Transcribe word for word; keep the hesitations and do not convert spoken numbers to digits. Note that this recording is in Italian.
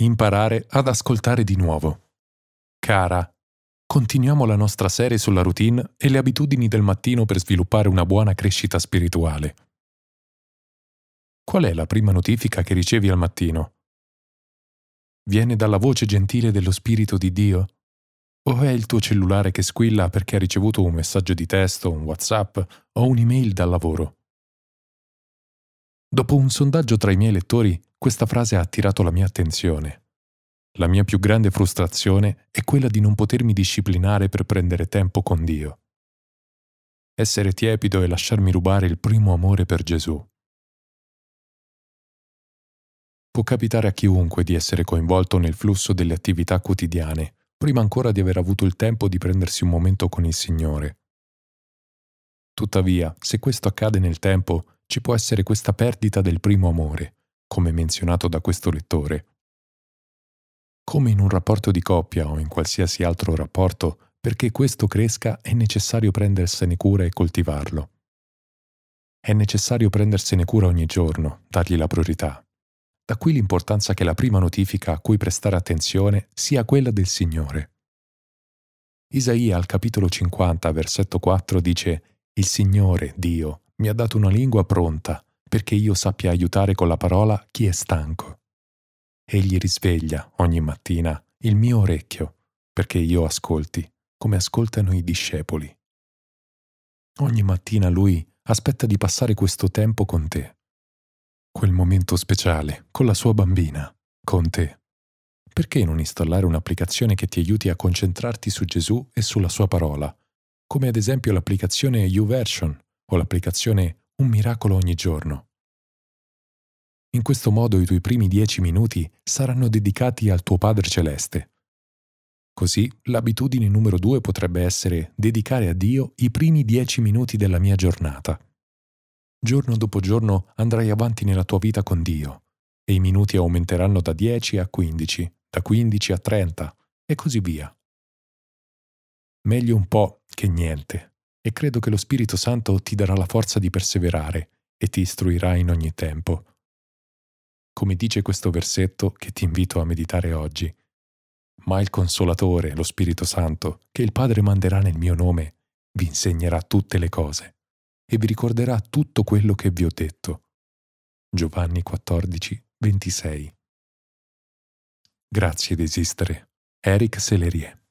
Imparare ad ascoltare di nuovo. Cara, continuiamo la nostra serie sulla routine e le abitudini del mattino per sviluppare una buona crescita spirituale. Qual è la prima notifica che ricevi al mattino? Viene dalla voce gentile dello Spirito di Dio? O è il tuo cellulare che squilla perché ha ricevuto un messaggio di testo, un WhatsApp o un'email dal lavoro? Dopo un sondaggio tra i miei lettori, questa frase ha attirato la mia attenzione. La mia più grande frustrazione è quella di non potermi disciplinare per prendere tempo con Dio. Essere tiepido e lasciarmi rubare il primo amore per Gesù. Può capitare a chiunque di essere coinvolto nel flusso delle attività quotidiane, prima ancora di aver avuto il tempo di prendersi un momento con il Signore. Tuttavia, se questo accade nel tempo, ci può essere questa perdita del primo amore, come menzionato da questo lettore. Come in un rapporto di coppia o in qualsiasi altro rapporto, perché questo cresca è necessario prendersene cura e coltivarlo. È necessario prendersene cura ogni giorno, dargli la priorità. Da qui l'importanza che la prima notifica a cui prestare attenzione sia quella del Signore. Isaia al capitolo cinquanta, versetto quattro dice: «Il Signore, Dio, mi ha dato una lingua pronta, perché io sappia aiutare con la parola chi è stanco. Egli risveglia, ogni mattina, il mio orecchio, perché io ascolti, come ascoltano i discepoli». Ogni mattina Lui aspetta di passare questo tempo con te. Quel momento speciale, con la sua bambina, con te. Perché non installare un'applicazione che ti aiuti a concentrarti su Gesù e sulla sua parola, come ad esempio l'applicazione YouVersion o l'applicazione Un miracolo ogni giorno? In questo modo i tuoi primi dieci minuti saranno dedicati al tuo Padre Celeste. Così l'abitudine numero due potrebbe essere dedicare a Dio i primi dieci minuti della mia giornata. Giorno dopo giorno andrai avanti nella tua vita con Dio e i minuti aumenteranno da dieci a quindici, da quindici a trenta e così via. Meglio un po' che niente, e credo che lo Spirito Santo ti darà la forza di perseverare e ti istruirà in ogni tempo. Come dice questo versetto che ti invito a meditare oggi: «Ma il Consolatore, lo Spirito Santo, che il Padre manderà nel mio nome, vi insegnerà tutte le cose e vi ricorderà tutto quello che vi ho detto». Giovanni quattordici, ventisei. Grazie di esistere. Eric Sellerie.